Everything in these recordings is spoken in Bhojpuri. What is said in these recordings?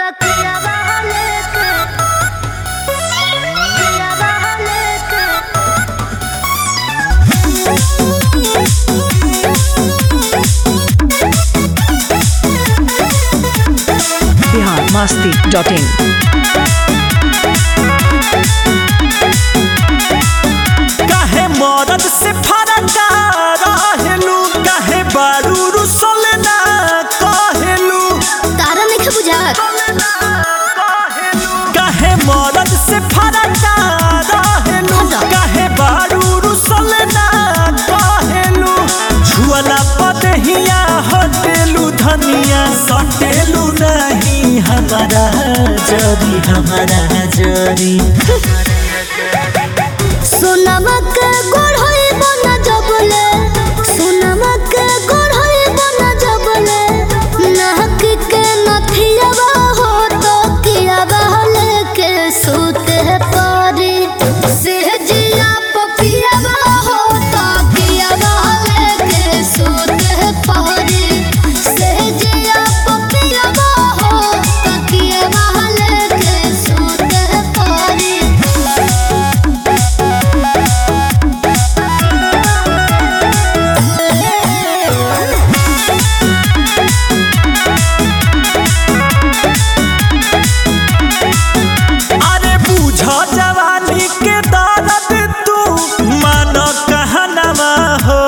biharmasti.in काहे मरद से फरक रहेलू काहे बारू रुसल ना कहेलू तारा नहीं बुझात काहे मरद से फरक रहेलू काहे बारू रुसल ना कहेलू छुअला पदहिया हटेलू धनिया सटेलू नहीं हमारा जरी सोनमक गोड़ होई बना जबले सोनमक गोड़ होई बना जबले नाक के नथियावा हो तो कियावा लेके सूते पारी सेहजिया पपियावा हो तो कियावा लेके सूते पारी सेहजिया पपियावा हो तो कियावा लेके सूते पारी अरे बूझ जवानी के दर्द तू मान कहनवा हो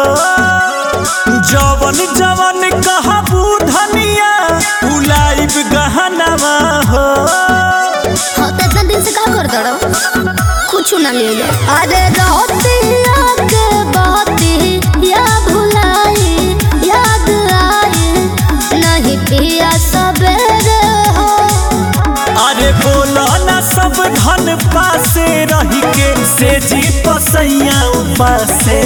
जवन जवन कहबू धनिया उलाइब गहनवा हो हाँ तो इतना दिन से का कर दड़ो कुछ ना ले ले अरे रोतिया के बाती या भुलाई याद आई नहीं पिया सबेरे हो अरे बोला ना सब धन पासे रही के से जी पसैया उपासे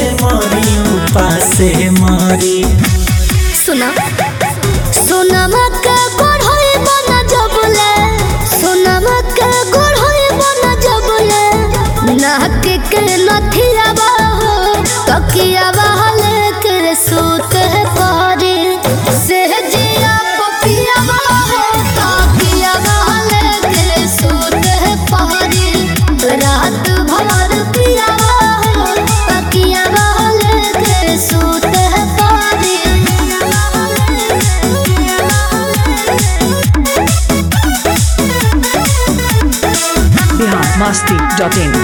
मरी सुना सोनमक गोड़ होई बना जबले सोनमक गोड़ होई बना जबले नाक के नथियावा हो तकियावा लेके सूते पारी सेहजिया पपियावा हो तकियावा लेके सूते पारी रात भर पियावा हो तकियावा लेके सूते पारी biharmasti.in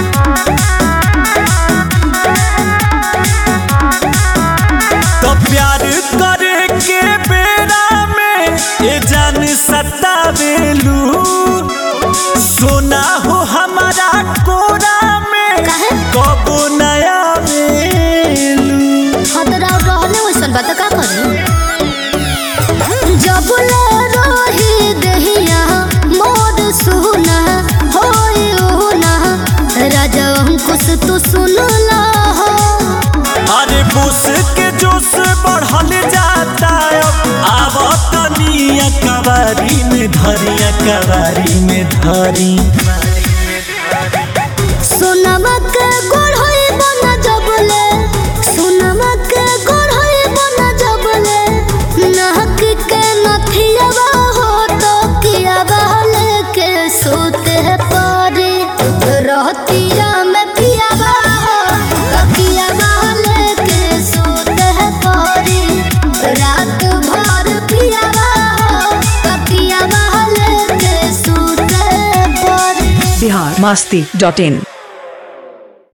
तो प्यार करे के बेरा में ये जान सतावेलू सोना हो हमारा कोरा में काहे? कबो नया वेलू खतरा रहने वैसन बात का करी जब ले रही दहिया मोर सुना होई उना राजा अंकुश तू सुन ला हो अरे बुस के जोश बढ़ल जाता आवत निया कवारी में धरी सोनमक गोड़ होई बना जबले सोनमक गोड़ होई बना जबले नाक के नथियावा हो तो कियावा लेके सूते पारी रहतिया में पियावा हो तो कियावा लेके सूते पारी रात भर पियावा हो तो कियावा लेके सूते पारी biharmasti.in